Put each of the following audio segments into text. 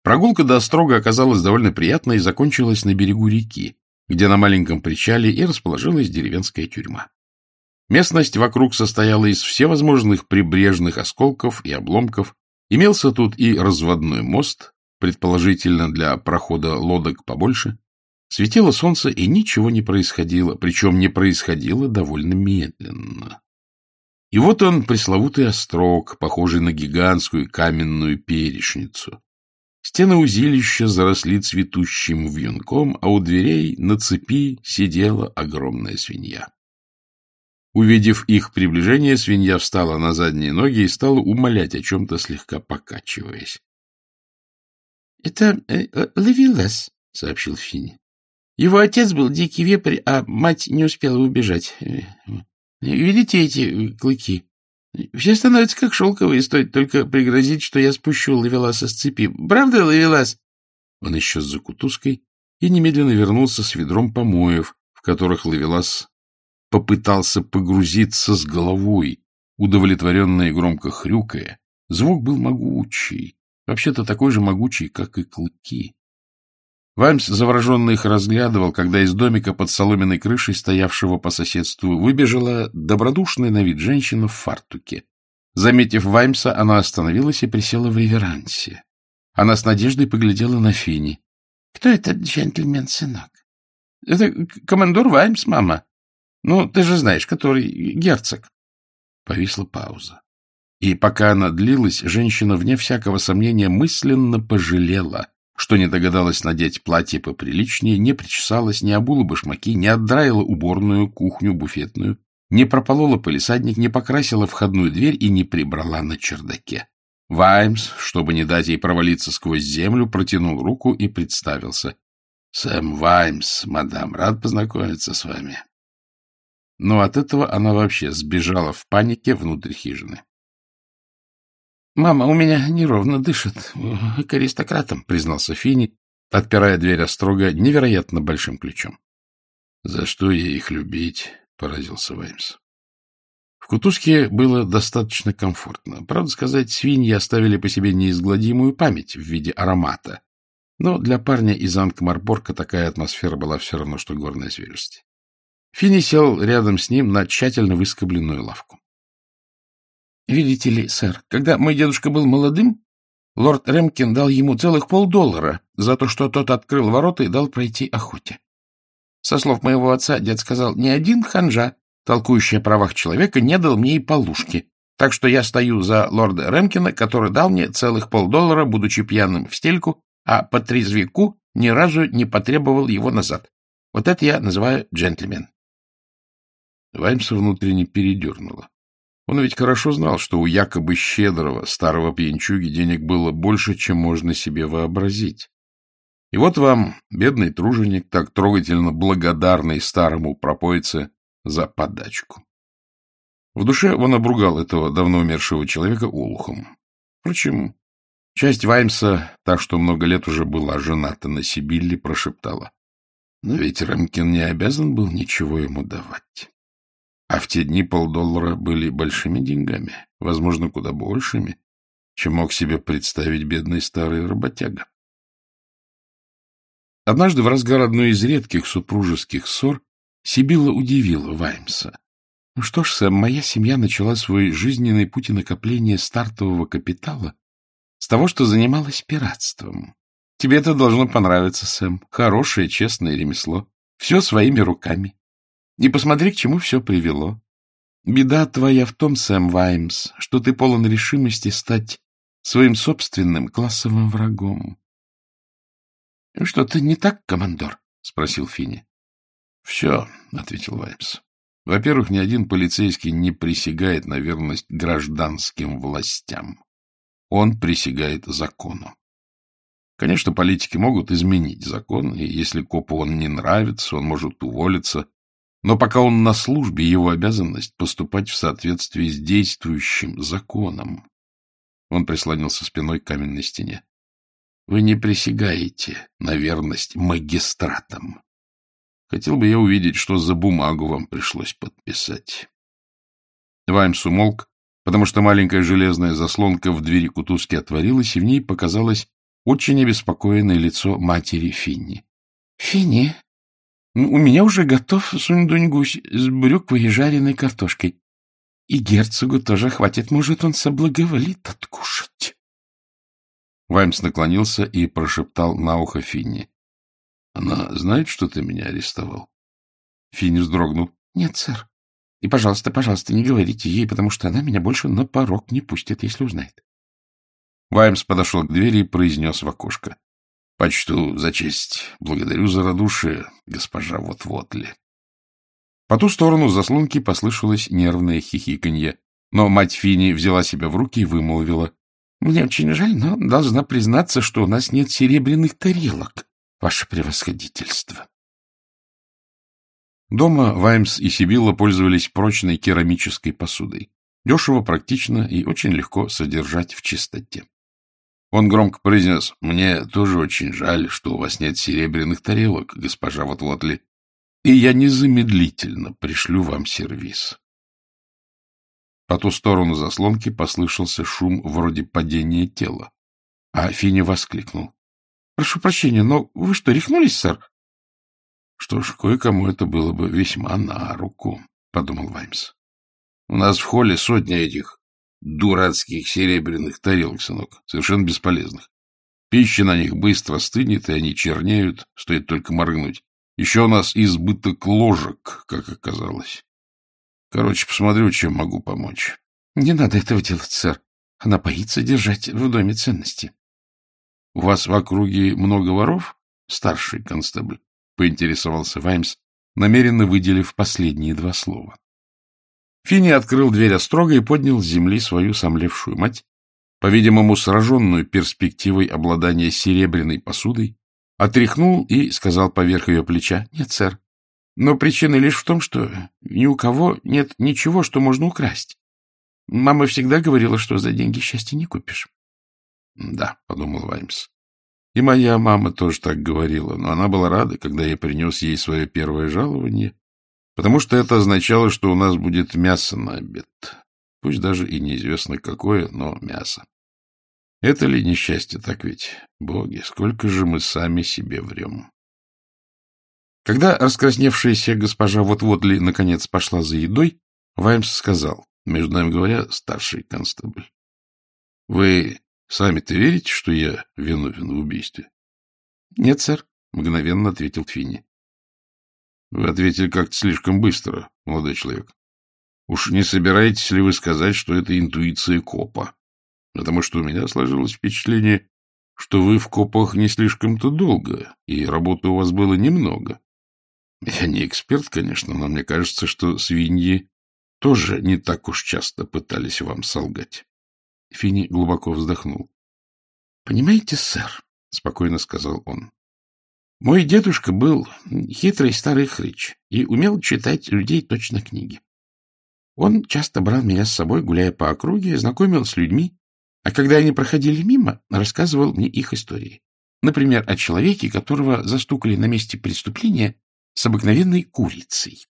Прогулка до острога оказалась довольно приятной и закончилась на берегу реки, где на маленьком причале и расположилась деревенская тюрьма. Местность вокруг состояла из всевозможных прибрежных осколков и обломков. Имелся тут и разводной мост, предположительно для прохода лодок побольше. Светило солнце, и ничего не происходило, причем не происходило довольно медленно. И вот он, пресловутый острог, похожий на гигантскую каменную перечницу. Стены узилища заросли цветущим вьюнком, а у дверей на цепи сидела огромная свинья. Увидев их приближение, свинья встала на задние ноги и стала умолять о чем-то, слегка покачиваясь. — Это Ловелас, — сообщил Финни. Его отец был дикий вепрь, а мать не успела убежать. Видите эти клыки? Все становятся как шелковые, стоит только пригрозить, что я спущу Ловеласа с цепи. Правда, Ловелас? Он исчез за кутузкой и немедленно вернулся с ведром помоев, в которых Ловелас попытался погрузиться с головой, удовлетворенно и громко хрюкая. Звук был могучий, вообще-то такой же могучий, как и клыки. Ваймс завороженно их разглядывал, когда из домика под соломенной крышей, стоявшего по соседству, выбежала добродушная на вид женщина в фартуке. Заметив Ваймса, она остановилась и присела в реверансе. Она с надеждой поглядела на Финни. — Кто этот джентльмен, сынок? — Это командор Ваймс, мама. Ну, ты же знаешь, который герцог. Повисла пауза. И пока она длилась, женщина, вне всякого сомнения, мысленно пожалела, что не догадалась надеть платье поприличнее, не причесалась, не обула башмаки, не отдраила уборную, кухню, буфетную, не прополола палисадник, не покрасила входную дверь и не прибрала на чердаке. Ваймс, чтобы не дать ей провалиться сквозь землю, протянул руку и представился. — Сэм Ваймс, мадам, рад познакомиться с вами. Но от этого она вообще сбежала в панике внутрь хижины. — Мама у меня неровно дышит, к аристократам, — признался Финни, отпирая дверь острога невероятно большим ключом. — За что ей их любить? — поразился Ваймс. В кутузке было достаточно комфортно. Правда сказать, свиньи оставили по себе неизгладимую память в виде аромата. Но для парня из Анкмарпорка такая атмосфера была все равно, что горная свежесть. Финни сел рядом с ним на тщательно выскобленную лавку. — Видите ли, сэр, когда мой дедушка был молодым, лорд Рэмкин дал ему целых $5 за то, что тот открыл ворота и дал пройти охоте. Со слов моего отца, дед сказал, ни один ханжа, толкующий о правах человека, не дал мне и полушки, так что я стою за лорда Рэмкина, который дал мне целых $5, будучи пьяным в стельку, а по трезвику ни разу не потребовал его назад. Вот это я называю джентльмен. Ваймса внутренне передернуло. Он ведь хорошо знал, что у якобы щедрого старого пьянчуги денег было больше, чем можно себе вообразить. И вот вам, бедный труженик, так трогательно благодарный старому пропойце за подачку. В душе он обругал этого давно умершего человека олухом. Впрочем, часть Ваймса, та, что много лет уже была жената на Сибилле, прошептала. Но ведь Рэмкин не обязан был ничего ему давать. А в те дни $5 были большими деньгами, возможно, куда большими, чем мог себе представить бедный старый работяга. Однажды в разгар одной из редких супружеских ссор Сибилла удивила Ваймса. — Ну что ж, Сэм, моя семья начала свой жизненный путь и накопление стартового капитала с того, что занималась пиратством. Тебе это должно понравиться, Сэм. Хорошее, честное ремесло. Все своими руками. И посмотри, к чему все привело. Беда твоя в том, Сэм Ваймс, что ты полон решимости стать своим собственным классовым врагом. — Что-то не так, командор? — спросил Финни. — Все, — ответил Ваймс. — Во-первых, ни один полицейский не присягает на верность гражданским властям. Он присягает закону. Конечно, политики могут изменить закон, и если копу он не нравится, он может уволиться. Но пока он на службе, его обязанность поступать в соответствии с действующим законом. Он прислонился спиной к каменной стене. Вы не присягаете на верность магистратам. Хотел бы я увидеть, что за бумагу вам пришлось подписать. Ваймс умолк, потому что маленькая железная заслонка в двери кутузки отворилась, и в ней показалась очень обеспокоенное лицо матери Финни. — Финни, у меня уже готов сундунь-гусь с брюквой и жареной картошкой. И герцогу тоже хватит, может, он соблаговолит откушать. Ваймс наклонился и прошептал на ухо Финни. — Она знает, что ты меня арестовал? Финни вздрогнул. — Нет, сэр. И, пожалуйста, пожалуйста, не говорите ей, потому что она меня больше на порог не пустит, если узнает. Ваймс подошел к двери и произнес в окошко. — Почту за честь. Благодарю за радушие, госпожа Вот-Вотли. По ту сторону заслонки послышалось нервное хихиканье, но мать Финни взяла себя в руки и вымолвила. — Мне очень жаль, но должна признаться, что у нас нет серебряных тарелок, ваше превосходительство. Дома Ваймс и Сибилла пользовались прочной керамической посудой. Дешево, практично и очень легко содержать в чистоте. Он громко произнес: «Мне тоже очень жаль, что у вас нет серебряных тарелок, госпожа Вот-Вотли, и я незамедлительно пришлю вам сервиз». По ту сторону заслонки послышался шум вроде падения тела, а Финни воскликнул: — Прошу прощения, но вы что, рехнулись, сэр? — Что ж, кое-кому это было бы весьма на руку, — подумал Ваймс. — У нас в холле сотня этих дурацких серебряных тарелок, сынок, совершенно бесполезных. Пища на них быстро стынет, и они чернеют, стоит только моргнуть. Еще у нас избыток ложек, как оказалось. Короче, посмотрю, чем могу помочь. — Не надо этого делать, сэр. Она боится держать в доме ценности. — У вас в округе много воров, старший констебль? — поинтересовался Ваймс, намеренно выделив последние два слова. Финни открыл дверь острога и поднял с земли свою сомлевшую мать, по-видимому, сраженную перспективой обладания серебряной посудой, отряхнул и сказал поверх ее плеча: — Нет, сэр, но причина лишь в том, что ни у кого нет ничего, что можно украсть. Мама всегда говорила, что за деньги счастья не купишь. — Да, — подумал Ваймс. И моя мама тоже так говорила, но она была рада, когда я принес ей свое первое жалование, потому что это означало, что у нас будет мясо на обед. Пусть даже и неизвестно какое, но мясо. Это ли несчастье, так ведь? Боги, сколько же мы сами себе врем. Когда раскрасневшаяся госпожа Вот-Вотли наконец пошла за едой, Ваймс сказал: — Между нами говоря, старший констебль, вы сами-то верите, что я виновен в убийстве? — Нет, сэр, — мгновенно ответил Финни. — Вы ответили как-то слишком быстро, молодой человек. Уж не собираетесь ли вы сказать, что это интуиция копа? Потому что у меня сложилось впечатление, что вы в копах не слишком-то долго, и работы у вас было немного. Я не эксперт, конечно, но мне кажется, что свиньи тоже не так уж часто пытались вам солгать. Финни глубоко вздохнул. — Понимаете, сэр, — спокойно сказал он, — мой дедушка был хитрый старый хрыч и умел читать людей точно книги. Он часто брал меня с собой, гуляя по округе, знакомил с людьми, а когда они проходили мимо, рассказывал мне их истории. Например, о человеке, которого застукали на месте преступления с обыкновенной курицей.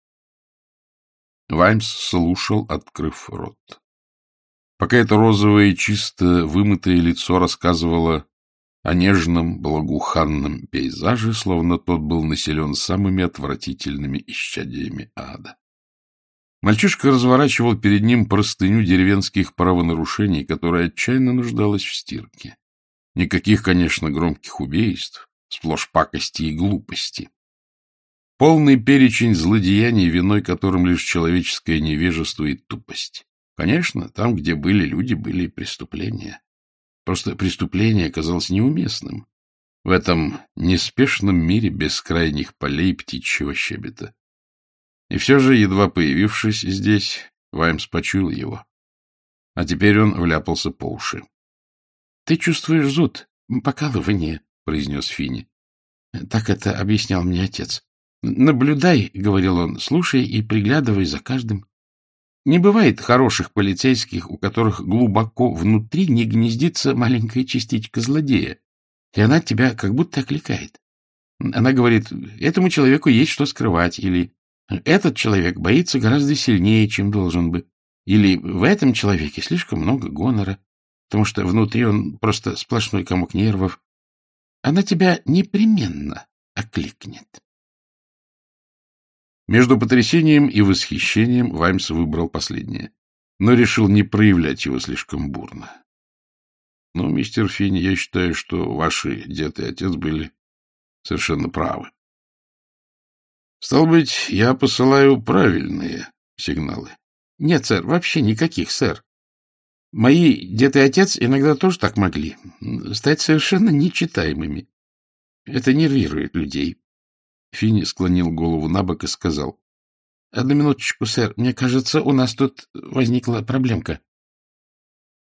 Ваймс слушал, открыв рот. Пока это розовое, чисто вымытое лицо рассказывало о нежном, благоуханном пейзаже, словно тот был населен самыми отвратительными исчадиями ада. Мальчишка разворачивал перед ним простыню деревенских правонарушений, которая отчаянно нуждалась в стирке. Никаких, конечно, громких убийств, сплошь пакости и глупости. Полный перечень злодеяний, виной которым лишь человеческое невежество и тупость. Конечно, там, где были люди, были и преступления. Просто преступление оказалось неуместным в этом неспешном мире бескрайних полей птичьего щебета. И все же, едва появившись здесь, Ваймс почуял его. А теперь он вляпался по уши. — Ты чувствуешь зуд, покалывание, — произнес Финни. — Так это объяснял мне отец. — Наблюдай, — говорил он, — слушай и приглядывай за каждым. Не бывает хороших полицейских, у которых глубоко внутри не гнездится маленькая частичка злодея, и она тебя как будто окликает. Она говорит: этому человеку есть что скрывать, или этот человек боится гораздо сильнее, чем должен бы, или в этом человеке слишком много гонора. потому что внутри он просто сплошной комок нервов. Она тебя непременно окликнет. Между потрясением и восхищением Ваймс выбрал последнее, но решил не проявлять его слишком бурно. — Ну, мистер Финни, я считаю, что ваши дед и отец были совершенно правы. Стало быть, я посылаю правильные сигналы. — Нет, сэр, вообще никаких, сэр. Мои дед и отец иногда тоже так могли стать совершенно нечитаемыми. Это нервирует людей. Финни склонил голову набок и сказал: — Одну минуточку, сэр. Мне кажется, у нас тут возникла проблемка.